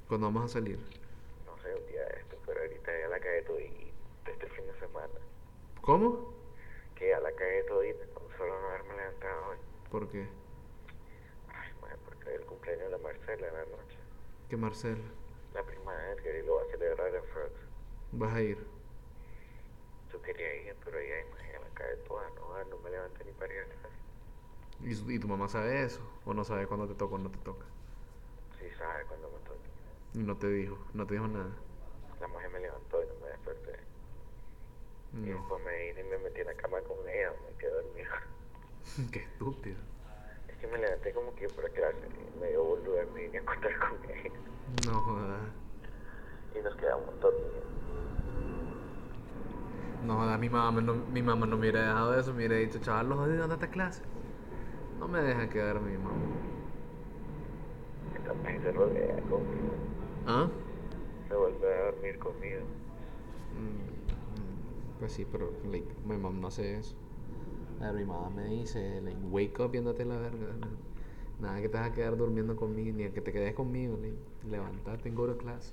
¿Cuándo vamos a salir? No sé, un día de esto, pero ahorita ya la cagué todita este fin de semana. ¿Cómo? Que ya la cagué todita con solo no haberme levantado hoy. ¿Por qué? Ay, madre, porque es el cumpleaños de Marcela en la noche. Que Marcel, La prima de Edgar y lo va a celebrar en Frogs. vas a ir. Yo quería ir, pero ya, imagínate, la cagué toda, no me levanté ni para ir a clase. ¿Y tu mamá sabe eso? ¿O no sabe cuándo te toca o no te toca? Sí sabe cuando me toque. Y no te dijo nada. La mujer me levantó y no me desperté. Y No, después me vine y me metí en la cama con ella, me quedé dormido. qué estúpido. Es que me levanté como que por clase y me dio boludo y me vine a acostar con ella. No jodas. Y nos quedamos dormidos. No jodas, mi mamá no me hubiera dejado eso, me hubiera dicho, chaval, los jodidos, ¿dónde está clase? No me deja quedar mi mamá. Y también se rodea conmigo. ¿Ah? Se vuelve a dormir conmigo. Pues sí, pero like, mi mamá no hace eso. A ver, mi mamá me dice, like, wake up y andate la verga. Nada que te vas a quedar durmiendo conmigo, ni que te quedes conmigo, like, levantate and go to class.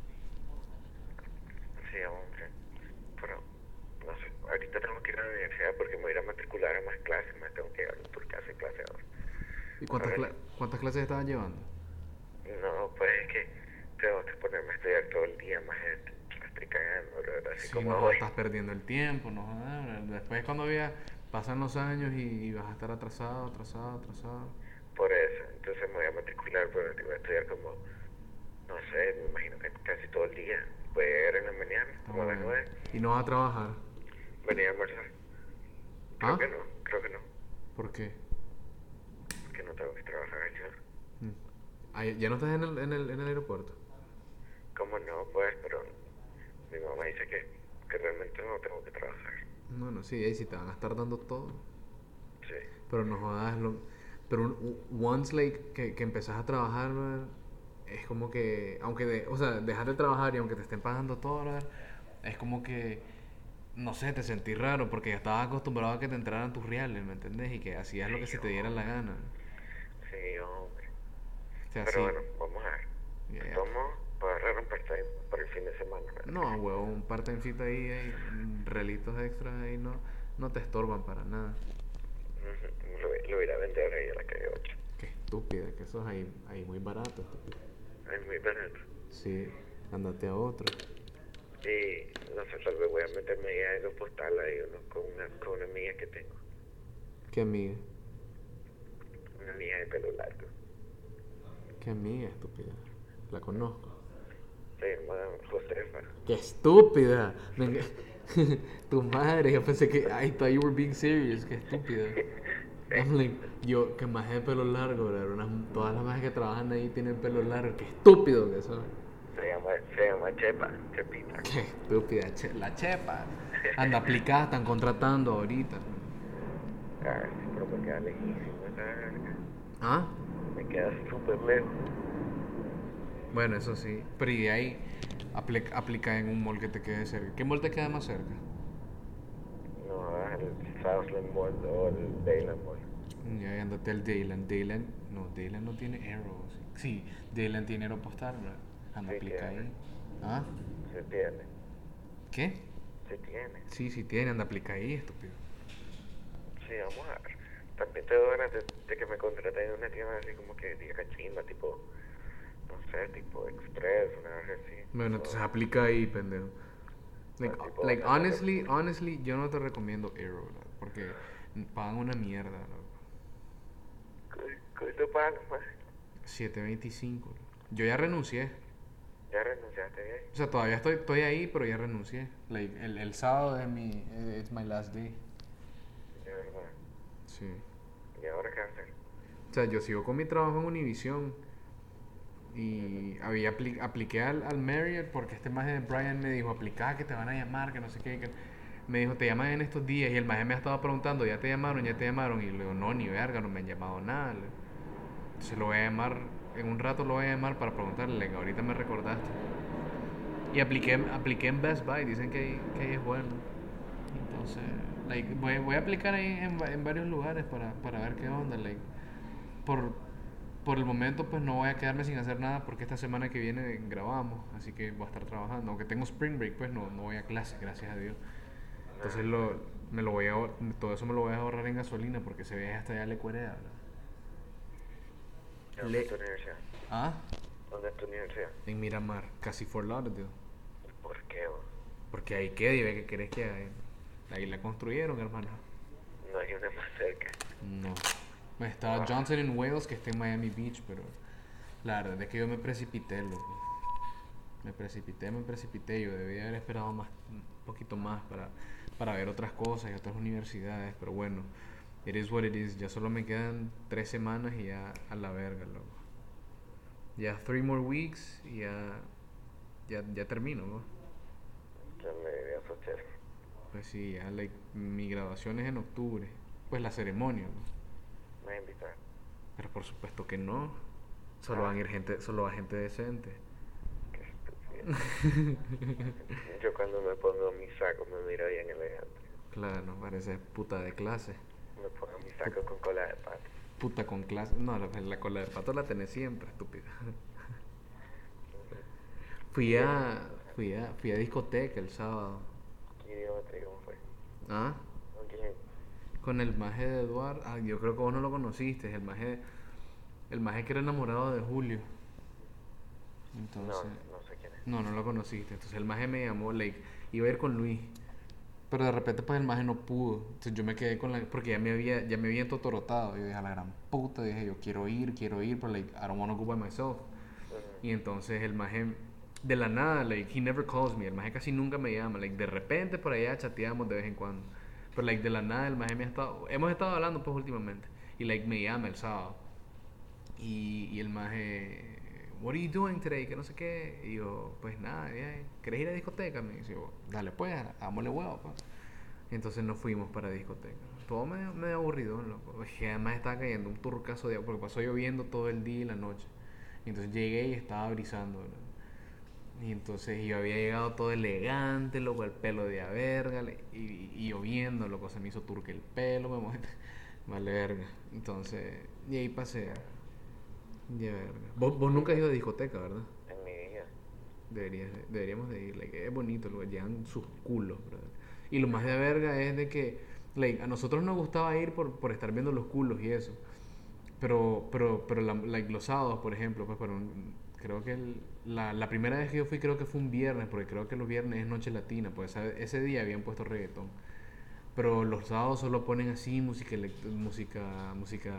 Sí, hombre. Pero, no sé, ahorita tengo que ir a la universidad porque me voy a ir a matricular a más clases, me tengo que ir a un tour clase en clase ahora. ¿Y cuántas, Ahora, cuántas clases estabas llevando? no, pues es que tengo que ponerme a estudiar todo el día, más la estoy cagando, ¿verdad? Así Sí, como no, hoy. estás perdiendo el tiempo, no jodas. Después cuando veas, pasan los años y vas a estar atrasado, atrasado, atrasado. Por eso, entonces me voy a matricular, pero voy a estudiar como, no sé, me imagino que casi todo el día. Voy a llegar en la mañana, Está como a las bueno. 9, ¿Y no vas a trabajar? venir a almorzar. ¿Ah? Creo que no, ¿Por qué? porque no tengo que trabajar yo. ¿Ya no estás en el aeropuerto? ¿Cómo no? Pues, pero mi mamá dice que realmente no tengo que trabajar. Bueno, sí, ahí sí te van a estar dando todo. Sí, Pero no jodas, pero once like, que empezás a trabajar, brother, es como que, o sea, dejar de trabajar y aunque te estén pagando todo, brother, es como que, no sé, te sentís raro porque ya estabas acostumbrado a que te entraran tus reales, ¿me entendés? Y que hacías lo que sí, se te diera la hombre, gana. sí, hombre. O sea, Pero sí, bueno, vamos a ver. ya, De ya. todos modos, para agarrar un part-time para el fin de semana, ¿verdad? No, huevo, un part-timecito ahí, relitos extras ahí no te estorban para nada. Lo voy a ir a vender ahí a la calle 8. Qué estúpida, que eso es ahí muy barato, estúpido. Es muy barato. Sí, andate a otro. Y no sé, tal vez voy a meterme ahí a los postal ahí con una amiga que tengo. Qué amiga, Una amiga de pelo largo. qué amiga estúpida. La conozco. Se llama Josefa. ¡Qué estúpida! Tu madre, yo pensé que. I thought you were being serious. ¡Qué estúpida! I'm like, yo, que más de pelo largo, bro. Todas las más que trabajan ahí tienen pelo largo. ¡Qué estúpido que son! Se llama Chepa, Chepita. ¡Qué estúpida! La chepa. Anda aplicada, están contratando ahorita. Ah, sí, pero me queda lejísimo esa verga. ¿Ah? Me queda súper lejos. Bueno, eso sí. Pero y de ahí, aplica en un mall que te quede cerca. ¿Qué mall te queda más cerca? No, el Southland Mall o el Dayland Mall. Ya, ándate al Dayland. Dayland no tiene Aero. Sí, Dayland tiene Aeropostal, bro. Anda, Sí aplica tiene, ahí. ¿Ah? sí tiene, ¿Qué? sí tiene. Sí tiene, anda, aplica ahí, estúpido. Sí, vamos a ver. También tengo ganas de que me contraten en una tienda así como que diga cachimba, tipo, no sé, tipo Express, una vez así. Bueno, O, entonces aplica ahí, pendejo. Like, o tipo, like donde me honestly, yo no te recomiendo Aero, bro, porque pagan una mierda, loco. ¿Cuánto pagas, más? 7.25. Yo ya renuncié. Ya renunciaste bien, O sea, todavía estoy ahí, pero ya renuncié. Like, el sábado it's my last day. de verdad. Sí. ¿Y ahora qué hacer? O sea, yo sigo con mi trabajo en Univision. Y apliqué al Marriott porque este maje de Brian me dijo, aplica que te van a llamar, que no sé qué. Me dijo, te llaman en estos días. Y el maje me ha estado preguntando, ¿ya te llamaron? ¿Ya te llamaron? Y le digo, no, ni verga, no me han llamado nada. Entonces lo voy a llamar, en un rato lo voy a llamar para preguntarle, ahorita me recordaste. Y apliqué en Best Buy, dicen que ahí es bueno. Entonces, voy a aplicar ahí en varios lugares para ver qué onda. Por por el momento pues no voy a quedarme sin hacer nada porque esta semana que viene grabamos, así que voy a estar trabajando. Aunque tengo spring break, pues no voy a clase, gracias a Dios. Entonces me lo voy a, todo eso me lo voy a ahorrar en gasolina porque ese viaje hasta allá le cuerea, ¿Dónde es tu universidad? ¿Ah? ¿Dónde es tu universidad? En Miramar, casi Fort Lauderdale. ¿Por qué, vos? Porque ahí queda y ve que querés que ahí la construyeron, hermano. No hay una más cerca. No. Está Johnson en Wales, que está en Miami Beach, pero la verdad es que yo me precipité, loco. Me precipité. Yo debía haber esperado más, un poquito más para ver otras cosas y otras universidades, pero bueno, it is what it is. Ya solo me quedan 3 semanas y ya a la verga, loco. Ya 3 more weeks y ya termino, ¿no? Ya me debía asociar. Pues sí, ya mi graduación es en octubre. Pues la ceremonia, ¿no? ¿Me vas a invitar? Pero por supuesto que no. Solo van a ir solo va gente decente. Qué estúpido. Yo cuando me pongo mi saco me miro bien elegante. Claro, parece puta de clase. Me pongo mi saco con cola de pato. Puta con clase. No, la cola de pato la tenés siempre, estúpida. Fui a discoteca el sábado. ¿Qué idioma te cómo fue? ¿Ah? ¿Con quién? Con el maje de Eduardo. Ah, yo creo que vos no lo conociste. El maje que era enamorado de Julio. Entonces. No sé quién es. No lo conociste. Entonces el maje me llamó, iba a ir con Luis. Pero de repente pues el maje no pudo. Entonces yo me quedé con porque ya me había entotorotado. Yo dije, a la gran puta, dije yo quiero ir, pero I don't want to go by myself. Y entonces el maje, de la nada, he never calls me. El maje casi nunca me llama. De repente por allá chateamos de vez en cuando. Pero de la nada el maje hemos estado hablando pues últimamente. Y me llama el sábado. Y el maje, what are you doing today? Que no sé qué. Y yo, pues nada, ¿querés ir a discoteca? Me dice, yo, dale pues, hagámosle huevo, pues. Y entonces nos fuimos para discoteca. Todo medio aburrido, loco. Que además estaba cayendo un turcazo de agua porque pasó lloviendo todo el día y la noche. Y entonces llegué y estaba brisando, ¿verdad? Y entonces yo había llegado todo elegante, loco, el pelo de a verga, y lloviendo, loco, se me hizo turque el pelo, vale verga. Entonces, y ahí pasé. Ya verga. Vos nunca has ido a discoteca, ¿verdad? En mi vida. Deberíamos de ir, es bonito, luego llegan sus culos, brother. Y lo más de verga es de que, a nosotros nos gustaba ir por estar viendo los culos y eso. Pero los sábados, por ejemplo, pues creo que la primera vez que yo fui creo que fue un viernes, porque creo que los viernes es noche latina, pues ese día habían puesto reggaetón. Pero los sábados solo ponen así música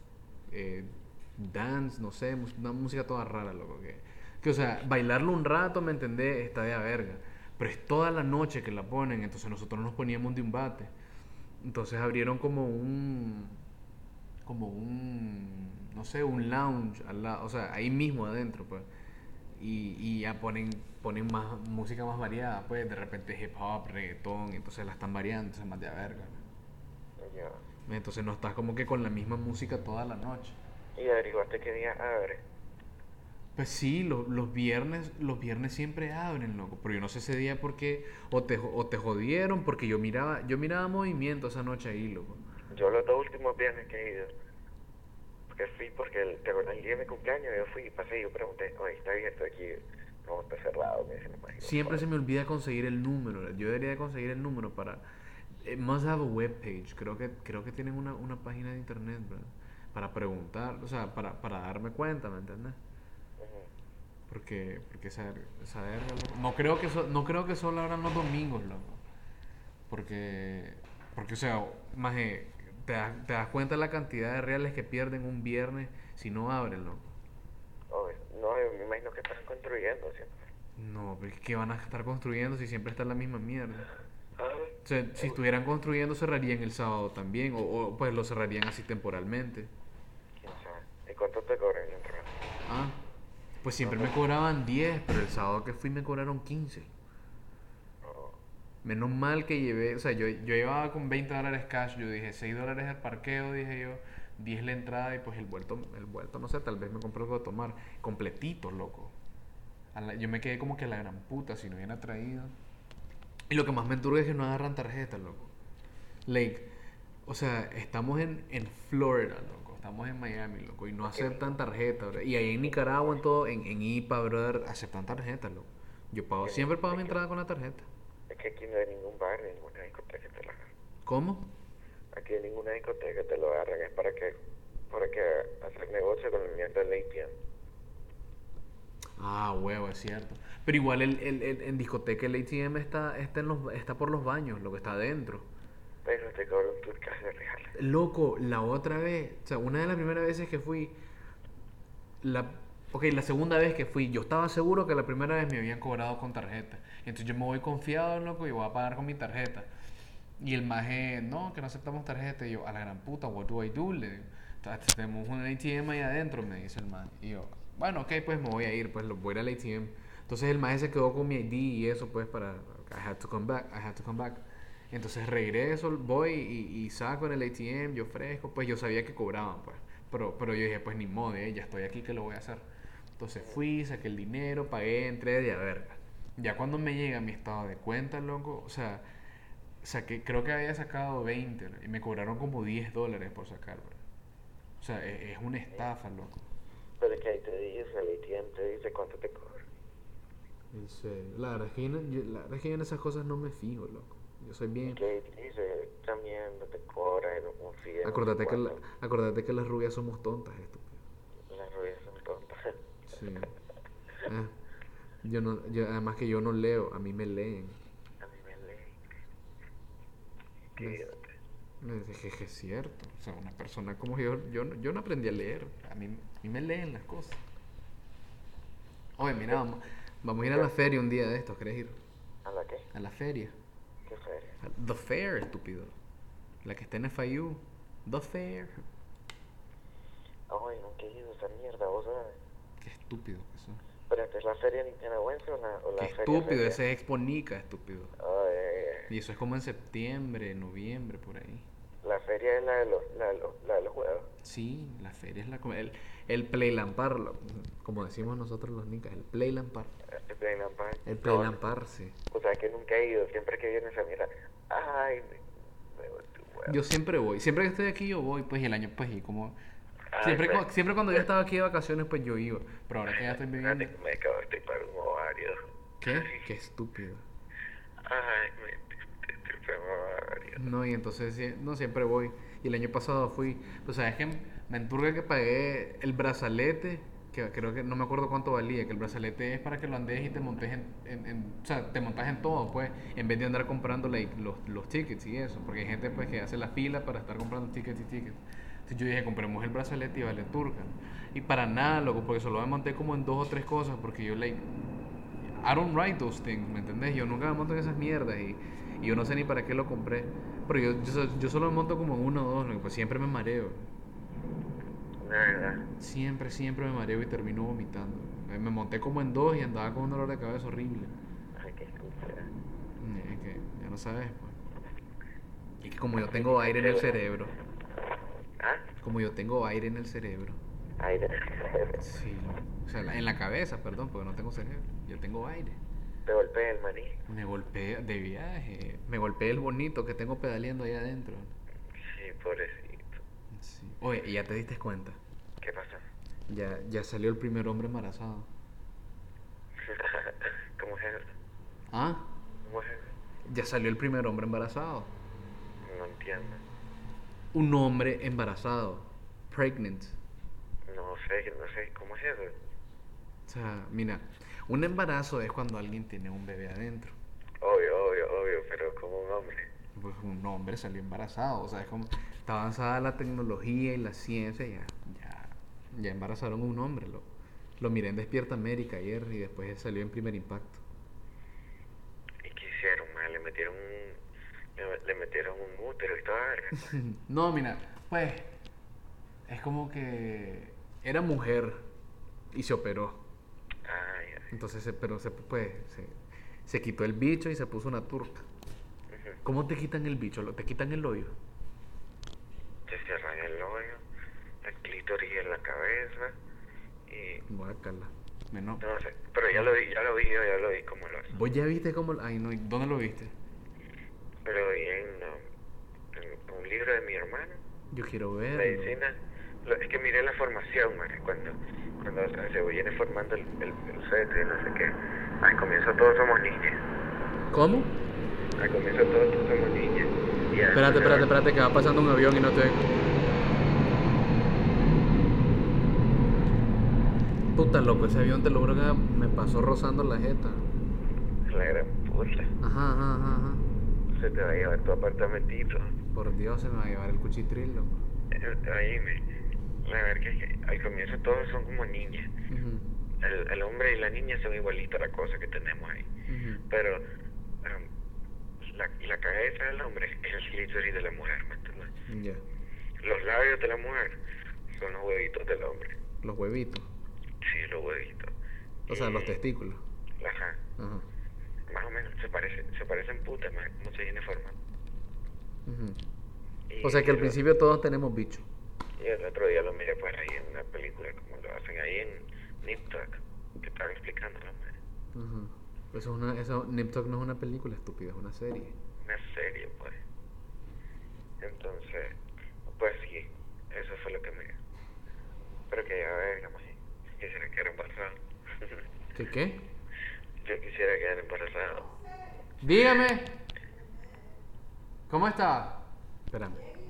dance, no sé, una música toda rara, loco. O sea, bailarlo un rato, ¿me entendés? Está de a verga. Pero es toda la noche que la ponen, entonces nosotros nos poníamos de un bate. Entonces abrieron no sé, un lounge al lado, o sea, ahí mismo adentro, pues. Y ya ponen más música más variada, pues, de repente hip hop, reggaetón, entonces la están variando, entonces más de a verga. Ya. Entonces no estás como que con la misma música toda la noche. ¿Y averiguaste qué día abre? Pues sí, los viernes siempre abren, loco. Pero yo no sé ese día porque o te jodieron porque yo miraba movimiento esa noche ahí, loco. Yo los 2 últimos viernes que he ido, porque fui porque te acuerdas el día de mi cumpleaños, yo fui y pasé y yo pregunté, oye, está abierto aquí, no, está cerrado, me dicen, imagino. Siempre se me olvida conseguir el número. Yo debería de conseguir el número para. Must have a webpage. Creo que tienen una página de internet, bro, para preguntar, o sea, para darme cuenta, ¿me entiendes? Porque saber, no creo que solo abran los domingos, loco. Porque o sea, maje, te das cuenta de la cantidad de reales que pierden un viernes si no abren, loco. Obvio. No, yo me imagino que están construyendo, ¿sí? No, pero es que van a estar construyendo si siempre está la misma mierda. Ah, O sea, si estuvieran construyendo cerrarían el sábado también, o pues lo cerrarían así temporalmente. quién sabe. ¿Y cuánto te cobran la entrada? Ah, pues siempre me cobraban 10, pero el sábado que fui me cobraron 15. Oh, Menos mal que llevé, o sea, yo llevaba con $20 cash, yo dije $6 el parqueo, dije yo, 10 la entrada y pues el vuelto, no sé, tal vez me compré algo de tomar, completito, loco. Yo me quedé como que la gran puta si no hubiera traído. Y lo que más me enturga es que no agarran tarjeta, loco. O sea, estamos en Florida, loco. estamos en Miami, loco, y no Aquí, aceptan tarjeta, bro. Y ahí en Nicaragua, en todo, en IPA, brother, aceptan tarjetas, loco. Siempre pago mi entrada con la tarjeta. es que aquí no hay ningún bar, ninguna discoteca que te lo hagan. ¿Cómo? Aquí en ninguna discoteca te lo agarran, es para que hacer negocio con el mierda del ATM. Ah, huevo, es cierto. Pero igual en discoteca el ATM está por los baños, lo que está adentro. Pero te cobran un turcas de reales. Loco, la otra vez, o sea, una de las primeras veces que fui, la segunda vez que fui, yo estaba seguro que la primera vez me habían cobrado con tarjeta. Entonces yo me voy confiado, loco, y voy a pagar con mi tarjeta. Y el maje, no, que no aceptamos tarjeta. Y yo, a la gran puta, what do I do? Le digo, "Entonces, tenemos un ATM ahí adentro", me dice el maje. Y yo, bueno, ok, pues me voy a ir, pues voy a ir al ATM. Entonces el maje se quedó con mi ID y eso, pues I had to come back. Entonces regreso, voy y saco en el ATM, yo ofrezco, pues yo sabía que cobraban, pues. Pero yo dije, pues ni modo, ya estoy aquí, ¿qué lo voy a hacer? Entonces fui, saqué el dinero, pagué, entré de a verga. Ya cuando me llega mi estado de cuenta, loco, o sea, saqué, creo que había sacado 20 y me cobraron como $10 por sacar, bro. O sea, es una estafa, loco. Pero es que ahí te dice, el ATM te dice cuánto te cobra. En serio. La verdad es que la verdad es que yo en esas cosas no me fijo, loco. Yo soy Y bien. que ahí te dice, también no te cobra y no confía en Acordate que las rubias somos tontas, estúpido. Las rubias son tontas. Sí. Además que yo no leo, a mí me leen. A mí me leen. ¿Ves? Quédate. Es cierto. O sea, una persona como yo no aprendí a leer. A mí me leen las cosas. Oye, mira, vamos a ir a la feria un día de estos, ¿querés ir? ¿A la qué? A la feria. ¿Qué feria? The Fair, estúpido. La que está en FIU. The Fair. Ay, nunca he ido a esa mierda, vos sabes. Qué estúpido que son. Pero ¿esta es la feria nicaragüense o la Qué feria estúpido, feria? ese es Exponica, estúpido. Ay, Y eso es como en septiembre, noviembre, por ahí. la feria es la de los juegos. Sí, la feria es el Playland Park, como decimos nosotros los nicas, el Playland Park. El Playland Park. El Playland Park, sí. O sea que nunca he ido, siempre que viene esa mierda. Ay, me voy tu huevo. Yo siempre voy, siempre que estoy aquí yo voy, pues y el año pues y como... Ay, Siempre cuando yo estaba aquí de vacaciones pues yo iba, pero ahora que ya estoy viviendo... Me acabo de estripar un ovario. ¿Qué? Qué estúpido. Ay, me estripé un ovario. No, y entonces no siempre voy. Y el año pasado fui, pues sabes que me enturga que pagué el brazalete, que creo que no me acuerdo cuánto valía, que el brazalete es para que lo andes y te montes o sea, te montas en todo, pues, en vez de andar comprando los tickets y eso, porque hay gente pues que hace la fila para estar comprando tickets. Entonces yo dije, compremos el brazalete y vale turca. Y para nada, loco, porque solo me monté como en 2 o 3 cosas, porque yo, I don't write those things, ¿me entendés? Yo nunca me monto en esas mierdas y yo no sé ni para qué lo compré. Pero yo solo me monto como en 1 o 2, pues siempre me mareo. De verdad. Siempre me mareo y termino vomitando. Me monté como en 2 y andaba con un dolor de cabeza horrible. Ay, qué estúpida. Es que ya no sabes, pues. Y que como yo tengo aire en el cerebro. ¿Ah? Como yo tengo aire en el cerebro. Ay, Sí, o sea, en la cabeza, perdón, porque no tengo cerebro. Yo tengo aire. te golpeé el maní. Me golpeé de viaje. Me golpeé el bonito que tengo pedaleando ahí adentro. Sí, pobrecito. Sí. Oye, ¿y ya te diste cuenta? ¿Qué pasó? Ya salió el primer hombre embarazado. ¿Cómo es eso? ¿Ah? ¿Cómo es eso? Ya salió el primer hombre embarazado. No entiendo. Un hombre embarazado. Pregnant. No sé, ¿cómo es eso? O sea, mira, un embarazo es cuando alguien tiene un bebé adentro. Obvio, pero como un hombre. Pues un hombre salió embarazado. O sea, es como está avanzada la tecnología y la ciencia. Ya embarazaron a un hombre. Lo miré en Despierta América ayer y después salió en Primer Impacto. ¿Y qué hicieron, man? Le metieron un útero y toda verga. No, mira, pues es como que era mujer y se operó. Ay, Entonces, se quitó el bicho y se puso una turca. ¿Cómo te quitan el bicho? ¿Te quitan el hoyo? te cierran el hoyo, el clítoris en la cabeza y... Guácala. No sé, pero ya lo vi cómo lo hacen. ¿Vos ya viste cómo? Ay, no, ¿dónde lo viste? Pero vi en un libro de mi hermano, Yo quiero verlo. Es que miré la formación, man, cuando o sea, se viene formando el set y no sé qué. Al comienzo todos somos niñas. ¿Cómo? Al comienzo todos somos niñas. Y Espérate, que va pasando un avión y no te oigo. Puta loco, ese avión te lo juro que me pasó rozando la jeta. La gran puta. Ajá. Se te va a llevar tu apartamentito. Por Dios, se me va a llevar el cuchitril, loco. Oíme, la verdad es que al comienzo todos son como niñas. Ujú, El hombre y la niña son igualitos a la cosa que tenemos ahí. ujú. Pero la cabeza del hombre es el clítoris de la mujer, ¿me entiendes? Ya. Los labios de la mujer son los huevitos del hombre. Los huevitos. Sí, los huevitos. O sea, los testículos. Ajá. Ajá. Más o menos se parecen putas, más como se viene formando. Ujú. Y O sea que al principio todos tenemos bicho. Y el otro día lo miré por ahí en una película, como lo hacen ahí en Nip Tuck, que estaban explicando, ¿no? Ajá. Eso, Nip Tuck no es una película estúpida, es una serie. Una serie, pues. Entonces, pues sí, eso fue lo que me... Pero que ya verga, más. Quisiera quedar embarazado. ¿Qué? Yo quisiera quedar embarazado. Dígame. ¿Cómo está? Espérame.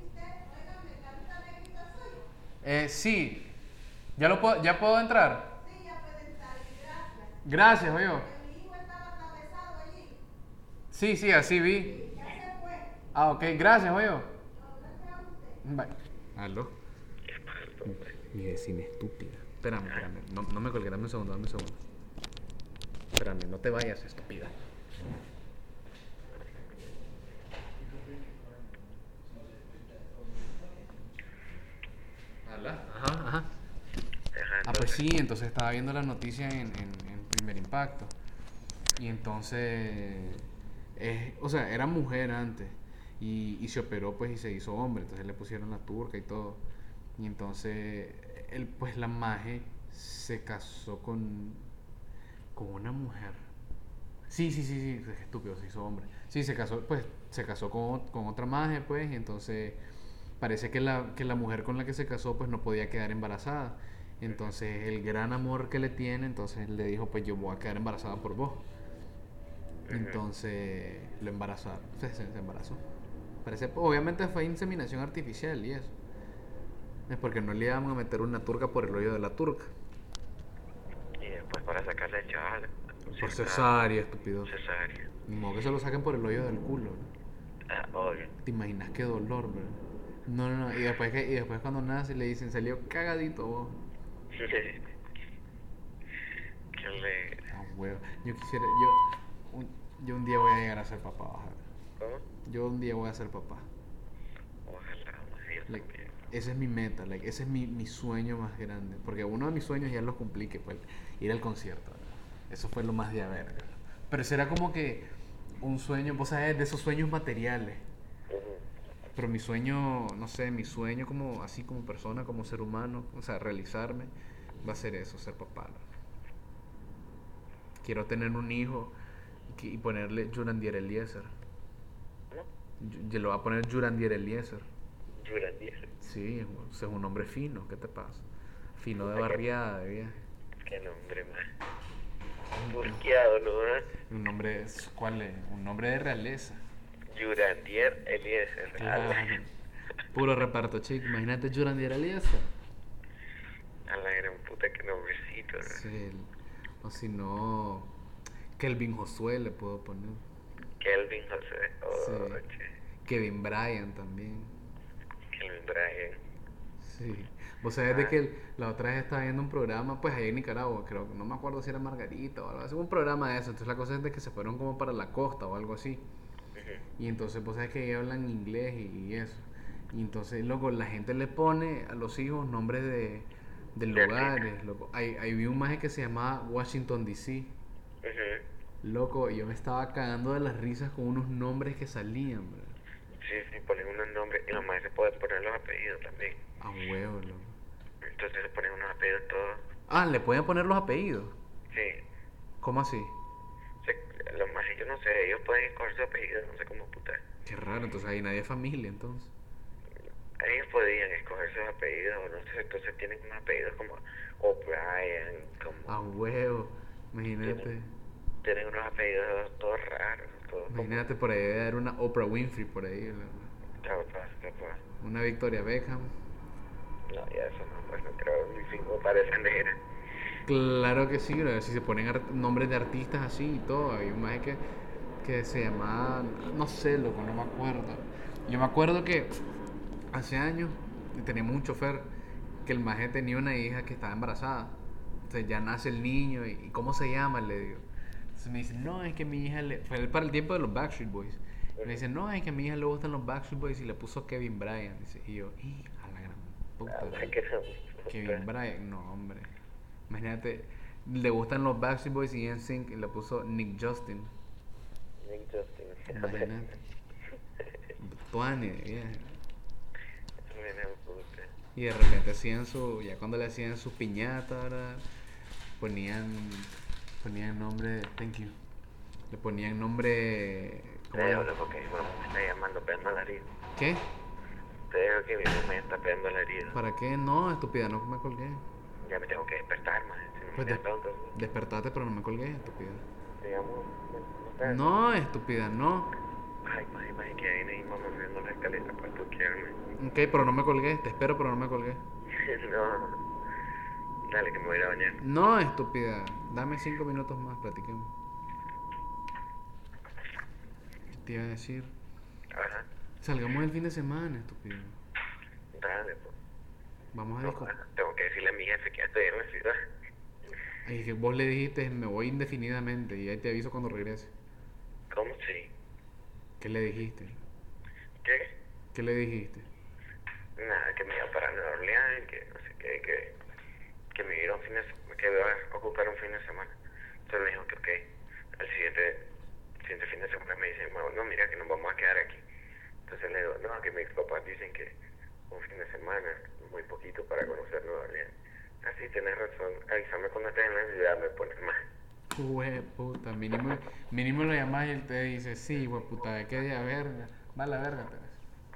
Sí. ¿Ya puedo entrar? Sí, ya puede entrar. Gracias. Gracias, oye. Mi hijo estaba atravesado allí. Sí, así vi. Ya se fue. Ah, ok, gracias, oye. No, no espera usted. Bye. ¿Aló? ¿Qué pasó, pues? Mi vecina estúpida. Espérame. No me colgué, dame un segundo. Espérame, no te vayas, estúpida. Ajá. Ajá, Ah, pues sí, entonces estaba viendo la noticia en Primer Impacto. Y entonces, o sea, era mujer antes. Y se operó pues y se hizo hombre. Entonces le pusieron la turca y todo. Y entonces, pues la maje se casó con una mujer. Sí, es estúpido, se hizo hombre. Sí, se casó con otra maje, pues, y entonces parece que la mujer con la que se casó, pues, no podía quedar embarazada. Entonces, el gran amor que le tiene, entonces le dijo, pues, yo voy a quedar embarazada por vos. Entonces, lo embarazaron, se embarazó. Parece, obviamente fue inseminación artificial y eso. Es porque no le iban a meter una turca por el hoyo de la turca. Y después para sacarle el chaval. Por cesárea, estúpido. Cesárea. Ni modo que se lo saquen por el hoyo del culo, ¿no? Ah, obvio. ¿Te imaginas qué dolor, bro? No. Y después cuando nace le dicen, salió cagadito vos. Qué alegre. Ah, huevo. Yo un día voy a llegar a ser papá, ojalá. ¿Cómo? Yo un día voy a ser papá. Ojalá, más Like, también. esa es mi meta, like, ese es mi sueño más grande. Porque uno de mis sueños ya lo cumplí, que fue ir al concierto, ¿verdad? Eso fue lo más de verga. Pero ese era como que un sueño, vos sabés, de esos sueños materiales. Pero mi sueño, no sé, mi sueño como así como persona, como ser humano, o sea, realizarme, va a ser eso, ser papá, ¿no? Quiero tener un hijo y ponerle Jurandir Eliezer. Yo le voy a poner Jurandir Eliezer. Jurandir. Sí, es un nombre fino, ¿qué te pasa? Fino de barriada, de viaje. Qué nombre más. Burqueado, ¿no? Un nombre, ¿cuál es? Un nombre de realeza. Jurandir Eliezer. Claro. Puro reparto, chico. Imagínate Jurandir Eliezer. A la gran puta, qué nombrecito, ¿no? Sí, o si no, Kelvin Josué le puedo poner. Kelvin José. Oh, Sí. che. Kevin Bryant también. Kelvin Brian. Sí. Vos sabés de que la otra vez estaba viendo un programa, pues allá en Nicaragua, creo que no me acuerdo si era Margarita o algo así, un programa de eso. Entonces la cosa es de que se fueron como para la costa o algo así. Y entonces vos sabés que ellos hablan inglés y eso. Y entonces, loco, la gente le pone a los hijos nombres de lugares, loco. Ahí vi un maje que se llamaba Washington DC. Loco, y yo me estaba cagando de las risas con unos nombres que salían, bro. Sí, ponen unos nombres y nomás se pueden poner los apellidos también. A huevo, loco. Entonces se ponen unos apellidos todos. Ah, ¿le pueden poner los apellidos? Sí. ¿Cómo así? Los más yo no sé, ellos pueden escoger su apellido, no sé cómo puta. Qué raro, entonces ahí nadie es familia, entonces. ellos podían escoger sus apellidos, o no sé, entonces tienen unos apellidos como O'Brien, A como huevo. Imagínate. tienen unos apellidos todos raros, todos como Imagínate por ahí debe haber una Oprah Winfrey por ahí. capaz. Una Victoria Beckham. No, ya eso no, pues no creo, ni cinco parecen negra. Claro que sí, bro. Si se ponen nombres de artistas así y todo. Hay un maje que se llamaba. No sé, loco, no me acuerdo. Yo me acuerdo que hace años teníamos un chofer que el maje tenía una hija que estaba embarazada. Entonces ya nace el niño y ¿cómo se llama? Le digo. Entonces me dice, no, es que mi hija le... Fue para el tiempo de los Backstreet Boys. Y me dice, no, es que a mi hija le gustan los Backstreet Boys y le puso Kevin Bryant. Dice, y yo, a la gran puta. Nada, que no. Kevin Bryant, no, hombre. Imagínate, le gustan los Backstreet Boys y NSYNC y le puso Nick Justin. Nick Justin. Imagínate. Tuani, vieja. Viene el puta. Y de repente hacían su, ya cuando le hacían su piñata, ¿verdad? Ponían nombre, thank you. Le ponían nombre, ¿cómo Te era? dejo porque mi mamá me está llamando pegando la herida. ¿Qué? Te dejo que mi mamá me está pegando la herida. ¿Para qué? No, estúpida, no me colgué. Ya me tengo que despertar, más. Si no Pues me levanto, despertate, pero no me colgué, estúpida. te llamo. No sé. No, estúpida, no. Ay, que ahí mi mamá subiendo la escalera para tuquearme. Ok, pero no me colgué, te espero, pero no me colgué. No. Dale, que me voy a ir a bañar. No, estúpida, dame 5 minutos más, platiquemos. ¿Qué te iba a decir? Ajá. Salgamos el fin de semana, estúpido. Dale, pues. Vamos a No, disco. tengo que decirle a mi jefe que ya estoy en la ciudad. Ay, que vos le dijiste, me voy indefinidamente y ahí te aviso cuando regrese. ¿Cómo sí? ¿Qué le dijiste? ¿Qué? ¿Qué le dijiste? Nada, que me iba para Nueva Orleans, que no sé qué, que me iba que iba a ocupar un fin de semana. Entonces me dijo que ok. Al siguiente fin de semana me dicen, bueno, no, mira que nos vamos a quedar aquí. Entonces le digo, no, que mis papás dicen que un fin de semana, muy poquito para conocer Nueva Orleans. Así tenés razón, avísame cuando estés en la ciudad, me pones más. Puta, mínimo lo llamás y él te dice, sí, puta, ¿de qué día verga? Va a la verga, te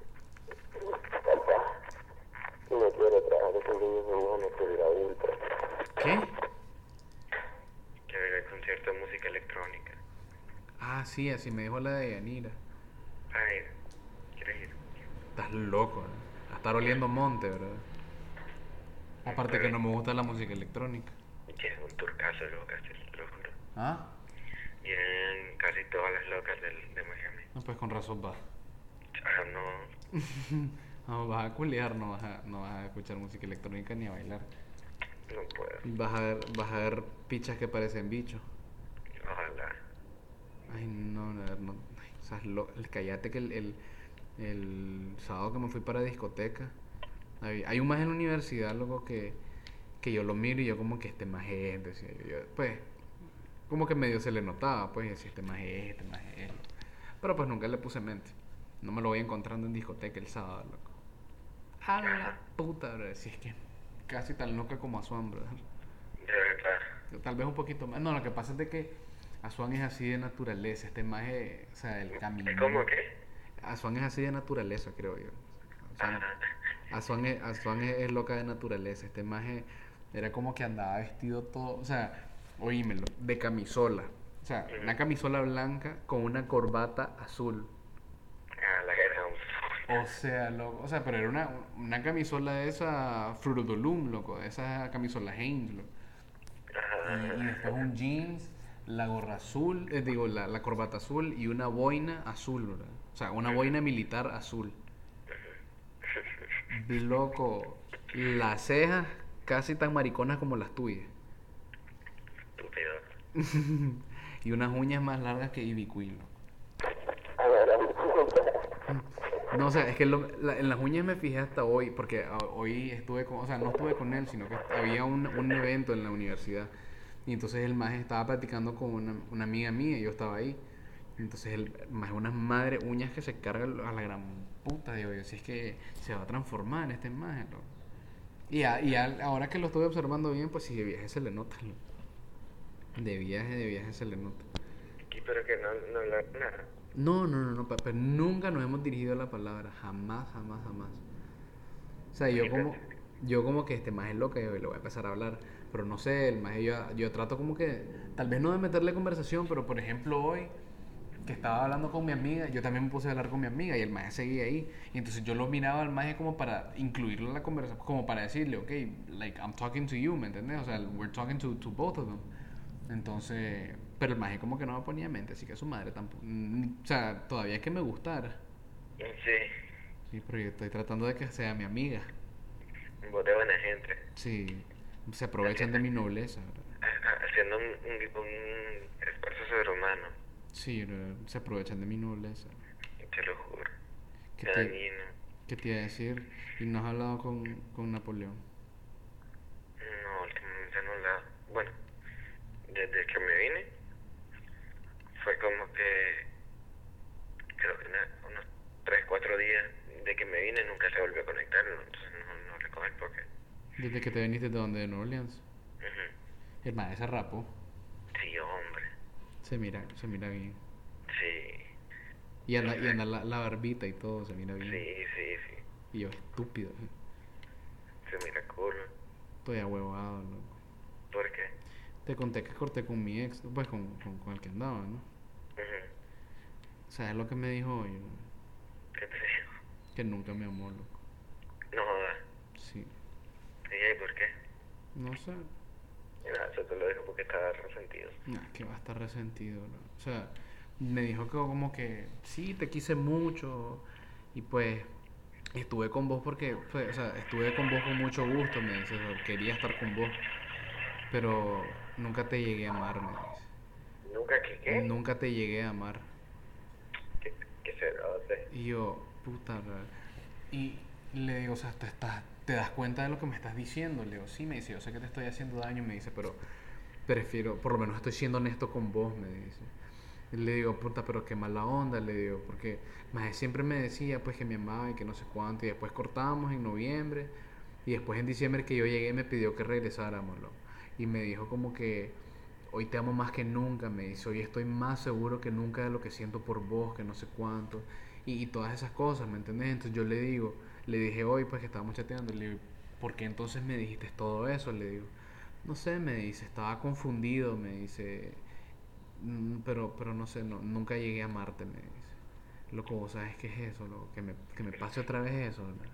Si me quiero trabajar con niños de una actividad ultra. ¿Qué? Quiero ir al concierto de música electrónica. Ah, sí, así me dijo la de Yanira. Ay, ¿quieres ir? Estás loco, ¿no? A estar oliendo monte, ¿verdad? Aparte que no me gusta la música electrónica. Y es un turcazo locas, te lo juro. ¿Ah? Vienen casi todas las locas de Miami. No, pues con razón va. Ah, no, No, vas a culiar, no vas a escuchar música electrónica ni a bailar. no puedo. Vas a ver pichas que parecen bichos. Ojalá. Ay, no, no. Ay, o sea, cállate que el sábado que me fui para discoteca, hay un más en la universidad, loco, que yo lo miro y yo como que este más es, decía yo, pues, como que medio se le notaba, pues, decía este más es. Pero pues nunca le puse mente. No me lo voy encontrando en discoteca el sábado, loco. A la puta, bro. Si es que casi tan loca como Asuan, brother. De verdad. Tal vez un poquito más. No, lo que pasa es de que Asuan es así de naturaleza. Este más es, o sea, el camino. ¿Cómo qué? Asuan es así de naturaleza, creo yo. Ajá. Asuan es loca de naturaleza. Este más era como que andaba vestido todo, o sea, oímelo, de camisola. O sea, una camisola blanca con una corbata azul. Ah, la gran. O sea, loco, o sea, pero era una camisola de esa Fruit of the Loom, loco, de esa camisola Hanes, loco. Y después un jeans, la gorra azul, digo, la corbata azul y una boina azul, ¿verdad? O sea, una boina militar azul. Loco, las cejas casi tan mariconas como las tuyas. Estúpido. Y unas uñas más largas que Ivy Queen, loco. A ver, No, o sea, es que en las uñas me fijé hasta hoy, porque hoy estuve con, o sea, no estuve con él, sino que había un evento en la universidad. Y entonces el maje estaba platicando con una amiga mía y yo estaba ahí. Y entonces el maje, unas madres uñas que se cargan a la gran puta, digo yo, si es que se va a transformar en este maje, loco. Ahora que lo estoy observando bien, pues sí, de viaje se le nota, loco. De viaje se le nota. aquí, pero que no nada. No, pero nunca nos hemos dirigido a la palabra, jamás. sea, yo como que este maje es loca y le voy a empezar a hablar. Pero no sé, el maje yo trato como que, tal vez no de meterle conversación, pero por ejemplo hoy, que estaba hablando con mi amiga, yo también me puse a hablar con mi amiga y el maje seguía ahí. Y entonces yo lo miraba al maje como para incluirlo en la conversación, como para decirle, ok, like, I'm talking to you, ¿me entiendes? O sea, we're talking to both of them. Entonces, pero el maje como que no me ponía en mente, así que su madre tampoco. O sea, todavía es que me gustara. Sí, Sí, pero yo estoy tratando de que sea mi amiga. vos de buena gente. Sí, se aprovechan de mi nobleza, ¿verdad? Haciendo un esfuerzo sobrehumano. Sí, se aprovechan de mi nobleza. Te lo juro. ¿Qué Qué te, dañino. qué te iba a decir? ¿Y no has hablado con Napoleón? No, últimamente no la... Bueno, desde que me vine, fue como que... Creo que unos 3 4 días de que me vine nunca se volvió a conectar, entonces no le coge el porque... Desde que te viniste de donde, de Nueva Orleans. Ujú. El maje se rapó. Sí, hombre. Se mira bien. Sí. Y anda la barbita y todo, se mira bien. Sí. Y yo, estúpido. Se mira cool. Estoy ahuevado, loco. ¿Por qué? Te conté que corté con mi ex, pues con el que andaba, ¿no? Ujú. ¿Sabes lo que me dijo hoy? ¿No? ¿Qué te digo? Que nunca me amó, loco. No jodas. Sí. ¿Y por qué? No sé. Mira, eso te lo dijo porque estaba resentido. Nah, que va a estar resentido, ¿no? O sea, me dijo que como que sí, te quise mucho y pues estuve con vos porque, pues, o sea, estuve con vos con mucho gusto, me dice, o sea, quería estar con vos, pero nunca te llegué a amar, me dice. ¿Nunca que qué? Nunca te llegué a amar. ¿Qué será? O sea, Y yo, puta, y le digo, o sea, ¿te das cuenta de lo que me estás diciendo? Le digo, sí, me dice, yo sé que te estoy haciendo daño, me dice, pero prefiero, por lo menos estoy siendo honesto con vos, me dice. Y le digo, puta, pero qué mala onda, le digo, porque más siempre me decía pues que me amaba y que no sé cuánto, y después cortábamos en noviembre, y después en diciembre que yo llegué me pidió que regresáramos, loco. Y me dijo como que hoy te amo más que nunca, me dice, hoy estoy más seguro que nunca de lo que siento por vos, que no sé cuánto, y todas esas cosas, ¿me entendés? Entonces yo le dije hoy pues que estábamos chateando, le digo, ¿por qué entonces me dijiste todo eso? Le digo, no sé, me dice, estaba confundido, me dice, pero no sé, nunca llegué a amarte, me dice. Loco, vos sabes qué es eso, loco, que me pase otra vez eso, ¿verdad?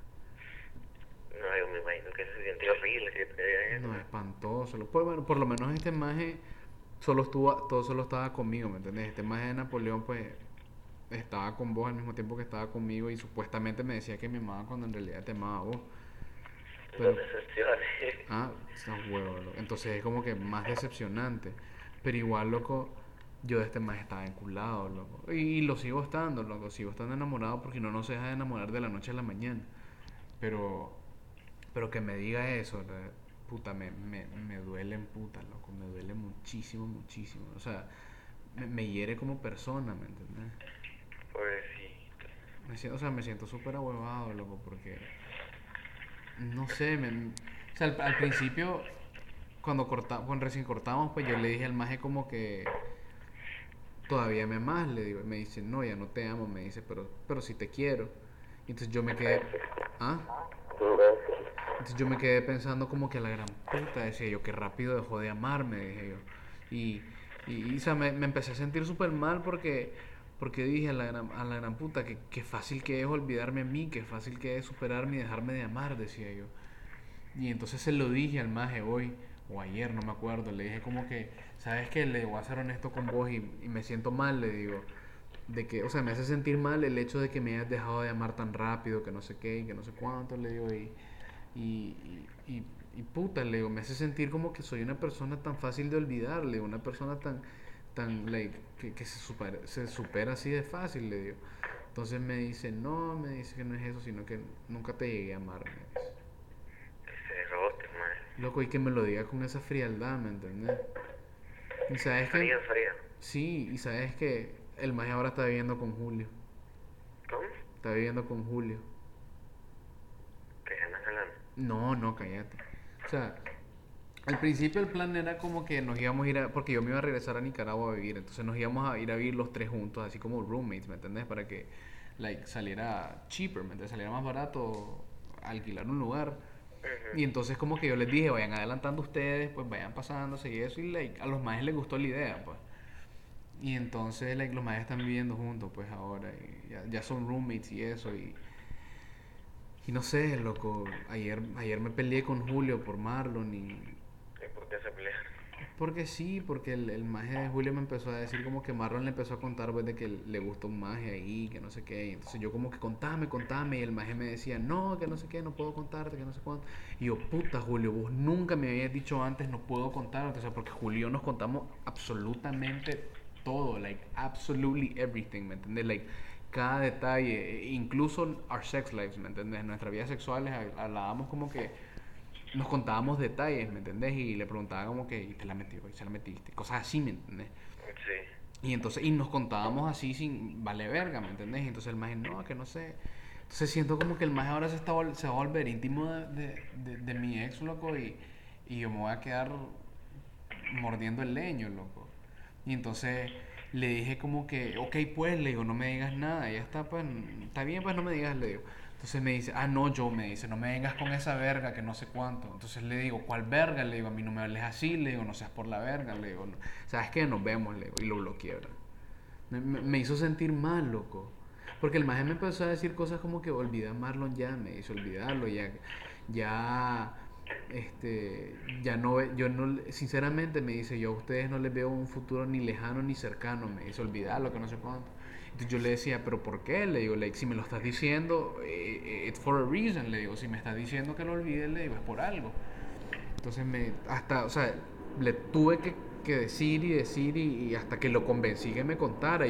no, yo me imagino que se siente horrible que te digan eso, No, man. espantoso. Bueno, por lo menos este maje todo solo estaba conmigo, ¿me entendés? Este maje de Napoleón, pues, estaba con vos al mismo tiempo que estaba conmigo y supuestamente me decía que me amaba cuando en realidad te amaba a vos. Dos Pero, decepciones. son huevos, loco. Entonces es como que más decepcionante. Pero igual, loco, yo de este maje estaba enculado, loco. Y lo sigo estando, loco. Sigo estando enamorado porque uno no se deja de enamorar de la noche a la mañana. Pero, pero que me diga eso, puta, me duele en puta, loco. Me duele muchísimo, muchísimo. O sea, me hiere como persona, ¿me entiendes? Pobrecito. O sea, me siento súper ahuevado, loco, porque no sé, o sea, al principio, cuando recién cortamos, pues yo le dije al maje como que todavía me amas, le digo, y me dice, no, ya no te amo, me dice, pero sí te quiero. Y entonces yo me quedé, ¿ah? Entonces yo me quedé pensando como que la gran puta, decía yo, qué rápido dejó de amarme, dije yo. Y, o sea, me empecé a sentir súper mal porque dije a la gran puta que fácil que es olvidarme a mí, que fácil que es superarme y dejarme de amar, decía yo. Y entonces se lo dije al maje hoy, o ayer, no me acuerdo, le dije como que, ¿sabes qué? Le voy a ser honesto con vos y me siento mal, le digo, de que, o sea, me hace sentir mal el hecho de que me hayas dejado de amar tan rápido, que no sé qué, y que no sé cuánto, le digo, y puta, le digo, me hace sentir como que soy una persona tan fácil de olvidar, le digo, una persona tan, like, que se supera así de fácil, le digo. Entonces me dice, no, me dice que no es eso, sino que nunca te llegué a amar, me dice. Ese rote, man. Loco, y que me lo diga con esa frialdad, ¿me entendés? Y sabes que, Frío, frío. sí, y sabes que el maje ahora está viviendo con Julio. ¿Cómo? Está viviendo con Julio. ¿Qué ganas hablando? No, cállate. O sea, al principio el plan era como que nos íbamos a ir porque yo me iba a regresar a Nicaragua a vivir, entonces nos íbamos a ir a vivir los tres juntos, así como roommates, ¿me entendés? Para que, like, saliera cheaper, ¿me entendés? Saliera más barato alquilar un lugar. Ujú. Y entonces como que yo les dije, vayan adelantando ustedes, pues vayan pasándose y eso. Y like, a los majes les gustó la idea, pues. Y entonces like, los majes están viviendo juntos, pues ahora. Y ya son roommates y eso. Y no sé, loco. Ayer me peleé con Julio por Marlon y ¿Y por qué se pelearon? porque sí, porque el maje de Julio me empezó a decir como que Marlon le empezó a contar pues de que le gustó un maje ahí, que no sé qué. Y entonces yo como que contame. Y el maje me decía, no, que no sé qué, no puedo contarte, que no sé cuánto. Y yo, puta Julio, vos nunca me habías dicho antes, no puedo contarte. O sea, porque Julio y yo nos contamos absolutamente todo, like, absolutely everything, ¿me entiendes? Like, cada detalle, incluso our sex lives, ¿me entiendes? Nuestras vidas sexuales hablábamos como que nos contábamos detalles, ¿me entendés? Y le preguntaba como que, y te la metió, y se la metiste, cosas así, ¿me entendés? Sí. Y entonces, y nos contábamos así sin vale verga, ¿me entendés? Y entonces el maje, no, que no sé. Entonces siento como que el maje ahora se va a volver íntimo de mi ex, loco, y yo me voy a quedar mordiendo el leño, loco. Y entonces le dije como que, ok, pues, le digo, no me digas nada, ya está, pues, está bien, pues, no me digas, le digo. Entonces me dice, ah, no, yo, me dice, no me vengas con esa verga que no sé cuánto. Entonces le digo, ¿cuál verga? Le digo, a mí no me hables así, le digo, no seas por la verga, le digo, no. ¿Sabes qué? Nos vemos, le digo, y lo bloqueé, ¿verdad? Me hizo sentir mal, loco. Porque el maje me empezó a decir cosas como que olvida a Marlon ya, me hizo olvidarlo, ya, ya no, yo no, sinceramente me dice, yo a ustedes no les veo un futuro ni lejano ni cercano, me hizo olvidarlo, que no sé cuánto. Entonces yo le decía, pero ¿por qué? Le digo, like, si me lo estás diciendo, it's for a reason, le digo, si me estás diciendo que lo olvides, le digo, es por algo. Entonces o sea, le tuve que decir y hasta que lo convencí que me contara.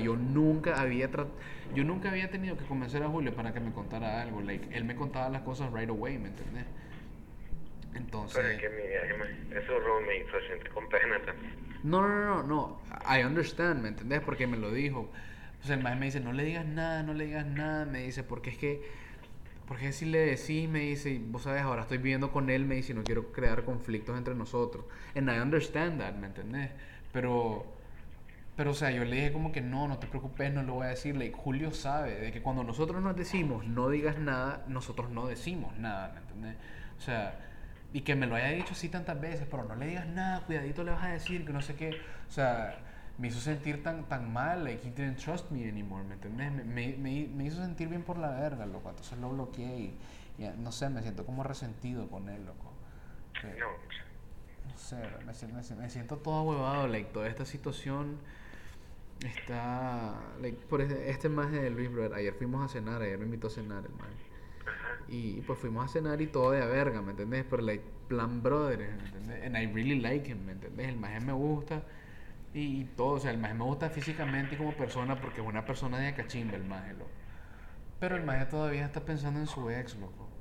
Yo nunca había tenido que convencer a Julio para que me contara algo. Like, él me contaba las cosas right away, ¿me entendés? Pero es Entonces, que mi eso roommate se siente con pena también. no, I understand, ¿me entendés? Porque me lo dijo. O sea, el maestro me dice, no le digas nada, me dice, porque si le decís, me dice, y vos sabes, ahora estoy viviendo con él, me dice, y no quiero crear conflictos entre nosotros. And I understand that, ¿me entendés? Pero, o sea, yo le dije como que no te preocupes, no lo voy a decir. Like, Julio sabe de que cuando nosotros nos decimos no digas nada, nosotros no decimos nada, ¿me entendés? O sea, y que me lo haya dicho así tantas veces, pero no le digas nada, cuidadito le vas a decir, que no sé qué. O sea, me hizo sentir tan mal, like, he didn't trust me anymore, ¿me entendés? Me hizo sentir bien por la verga, loco. Entonces lo bloqueé y no sé, me siento como resentido con él, loco. Sí. No, No sé, me siento todo huevado, like, toda esta situación está, like, por este maje de Luis, brother, ayer fuimos a cenar, ayer me invitó a cenar el maje. Y pues fuimos a cenar y todo de a verga, ¿me entendés? Pero, like, plan brother, ¿me entendés? And I really like him, ¿me entendés? El maje me gusta y todo, o sea, el maje me gusta físicamente y como persona porque es una persona de cachimba el maje, loco. Pero el maje todavía está pensando en su ex, loco.